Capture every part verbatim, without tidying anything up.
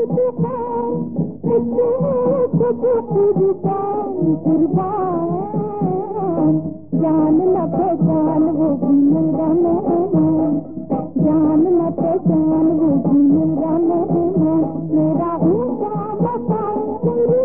जान न पहचान वो भी मेरा मेहमान, जान न पहचान वो भी मेरा मेहमान, मेरा ऊंचा मकान तेरी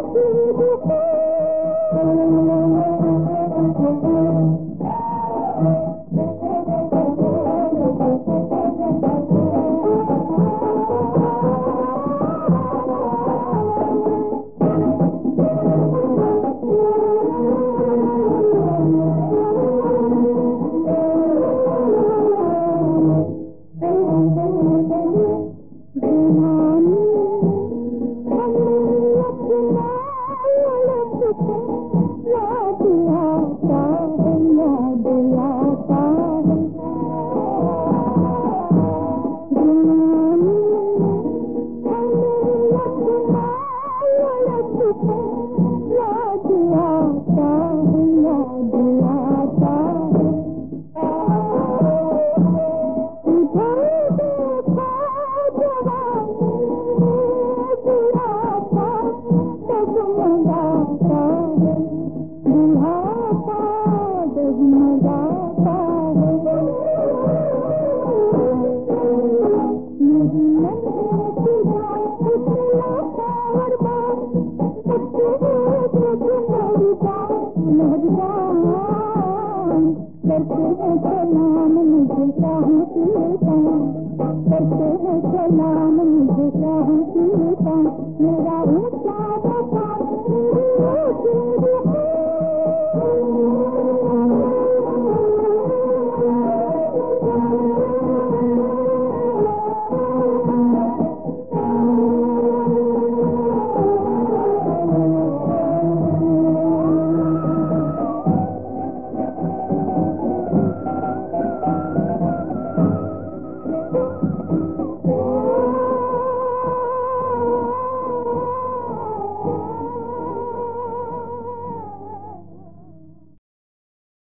करते हैं सलाम मुझे शाहू सुल्तान, करते हैं सलाम मुझे शाहू सुल्तान, मेरा ऊंचा